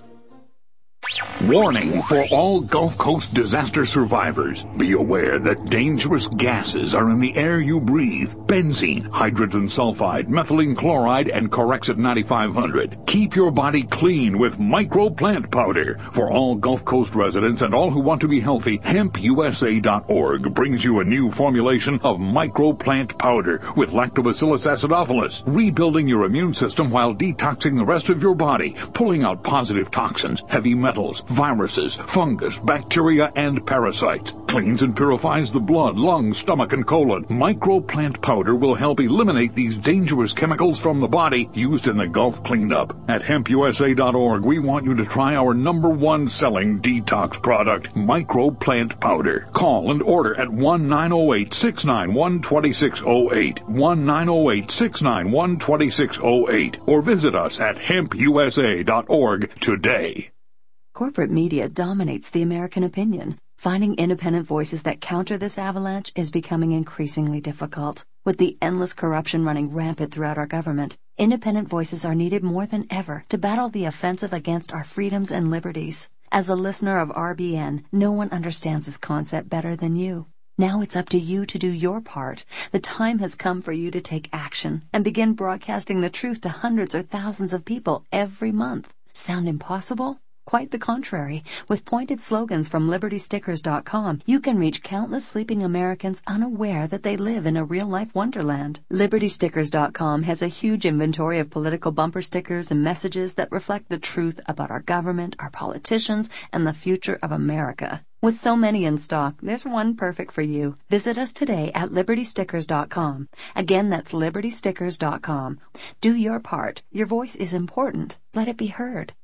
Warning for all Gulf Coast disaster survivors. Be aware that dangerous gases are in the air you breathe. Benzene, hydrogen sulfide, methylene chloride, and Corexit ninety-five hundred. Keep your body clean with Micro Plant Powder. For all Gulf Coast residents and all who want to be healthy, hemp U S A dot org brings you a new formulation of Micro Plant Powder with Lactobacillus acidophilus, rebuilding your immune system while detoxing the rest of your body, pulling out positive toxins, heavy metals, metals, viruses, fungus, bacteria, and parasites. Cleans and purifies the blood, lungs, stomach, and colon. Micro Plant Powder will help eliminate these dangerous chemicals from the body used in the Gulf cleanup. At hemp U S A dot org, we want you to try our number one selling detox product, Micro Plant Powder. Call and order at one nine zero eight, six nine one, two six zero eight, one nine zero eight, six nine one, two six zero eight, or visit us at hemp U S A dot org today. Corporate media dominates the American opinion. Finding independent voices that counter this avalanche is becoming increasingly difficult. With the endless corruption running rampant throughout our government, independent voices are needed more than ever to battle the offensive against our freedoms and liberties. As a listener of R B N, no one understands this concept better than you. Now it's up to you to do your part. The time has come for you to take action and begin broadcasting the truth to hundreds or thousands of people every month. Sound impossible? Quite the contrary. With pointed slogans from Liberty Stickers dot com, you can reach countless sleeping Americans unaware that they live in a real-life wonderland. Liberty Stickers dot com has a huge inventory of political bumper stickers and messages that reflect the truth about our government, our politicians, and the future of America. With so many in stock, there's one perfect for you. Visit us today at Liberty Stickers dot com. Again, that's Liberty Stickers dot com. Do your part. Your voice is important. Let it be heard.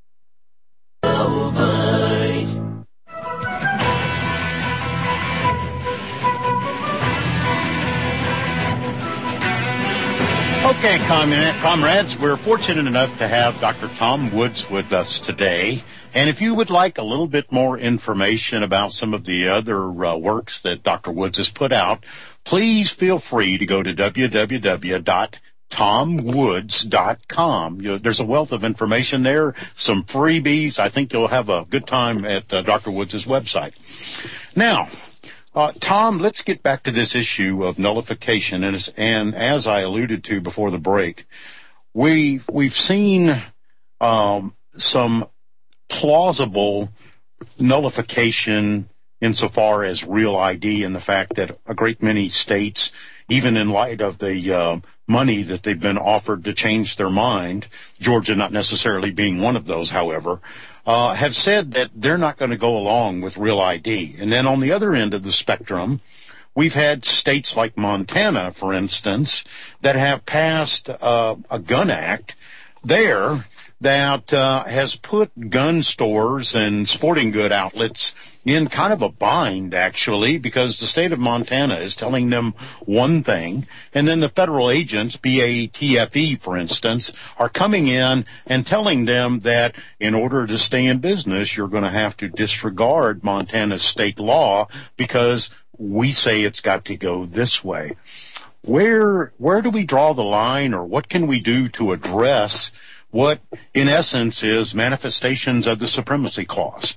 Okay, comrades, we're fortunate enough to have Doctor Tom Woods with us today. And if you would like a little bit more information about some of the other uh, works that Doctor Woods has put out, please feel free to go to w w w dot tom woods dot com. You know, there's a wealth of information there, some freebies. I think you'll have a good time at uh, Doctor Woods' website. Now, Uh, Tom, let's get back to this issue of nullification. And as, and as I alluded to before the break, we've, we've seen um, some plausible nullification insofar as real I D and the fact that a great many states, even in light of the uh, money that they've been offered to change their mind, Georgia not necessarily being one of those, however, uh, have said that they're not going to go along with Real I D. And then on the other end of the spectrum, we've had states like Montana, for instance, that have passed uh, a gun act there that uh, has put gun stores and sporting good outlets in kind of a bind, actually, because the state of Montana is telling them one thing, and then the federal agents, B A T F E, for instance, are coming in and telling them that in order to stay in business, you're going to have to disregard Montana's state law because we say it's got to go this way. Where where do we draw the line, or what can we do to address what, in essence, is manifestations of the Supremacy Clause?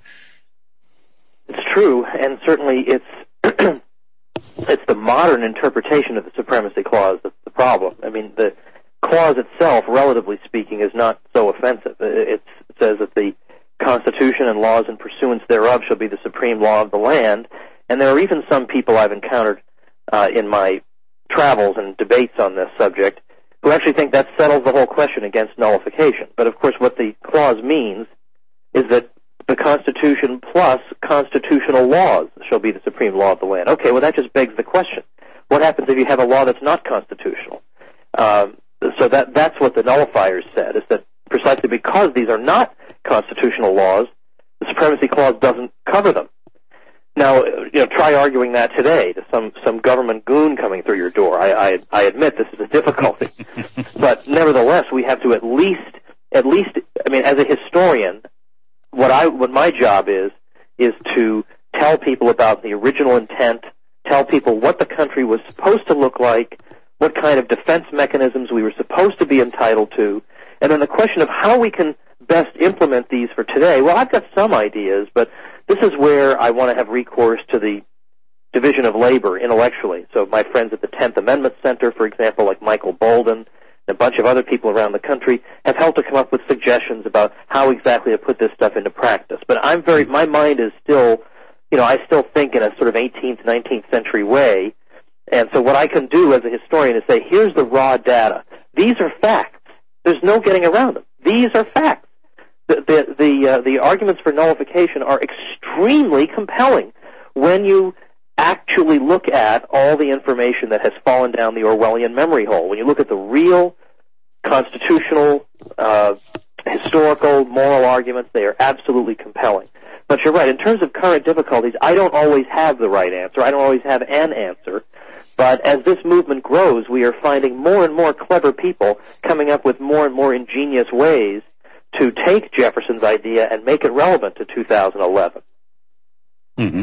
It's true, and certainly it's it's the modern interpretation of the Supremacy Clause that's the problem. I mean, the clause itself, relatively speaking, is not so offensive. It says that the Constitution and laws in pursuance thereof shall be the supreme law of the land, and there are even some people I've encountered uh, in my travels and debates on this subject who actually think that settles the whole question against nullification. But of course what the clause means is that the Constitution plus constitutional laws shall be the supreme law of the land. Okay, well that just begs the question. What happens if you have a law that's not constitutional? Um, so that that's what the nullifiers said, is that precisely because these are not constitutional laws, the Supremacy Clause doesn't cover them. Now, you know, try arguing that today to some, some government goon coming through your door. I, I, I admit this is a difficulty. But nevertheless, we have to at least, at least, I mean, as a historian, what I, what my job is, is to tell people about the original intent, tell people what the country was supposed to look like, what kind of defense mechanisms we were supposed to be entitled to, and then the question of how we can best implement these for today. Well, I've got some ideas, but this is where I want to have recourse to the division of labor intellectually. So my friends at the tenth Amendment Center, for example, like Michael Bolden, and a bunch of other people around the country, have helped to come up with suggestions about how exactly to put this stuff into practice. But I'm very, my mind is still, you know, I still think in a sort of eighteenth, nineteenth century way. And so what I can do as a historian is say, here's the raw data. These are facts. There's no getting around them. These are facts. The the the, uh, the arguments for nullification are extremely compelling when you actually look at all the information that has fallen down the Orwellian memory hole. When you look at the real constitutional, uh, historical, moral arguments, they are absolutely compelling. But you're right. In terms of current difficulties, I don't always have the right answer. I don't always have an answer. But as this movement grows, we are finding more and more clever people coming up with more and more ingenious ways to take Jefferson's idea and make it relevant to two thousand eleven. Mm-hmm.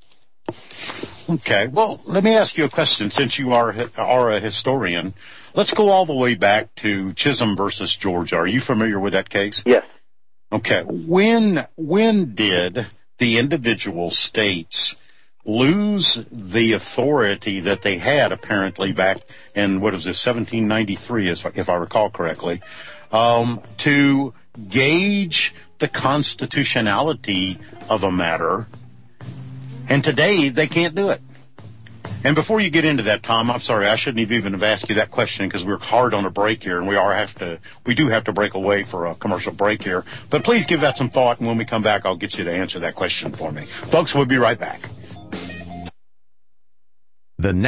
Okay. Well, let me ask you a question. Since you are are a historian, let's go all the way back to Chisholm versus Georgia. Are you familiar with that case? Yes. Okay. When when did the individual states lose the authority that they had apparently back in, what is this, seventeen ninety-three, if I recall correctly, um, to gauge the constitutionality of a matter, and today they can't do it? And before you get into that, Tom, I'm sorry, I shouldn't have even have asked you that question because we're hard on a break here, and we are have to, we do have to break away for a commercial break here. But please give that some thought, and when we come back, I'll get you to answer that question for me. Folks, we'll be right back. The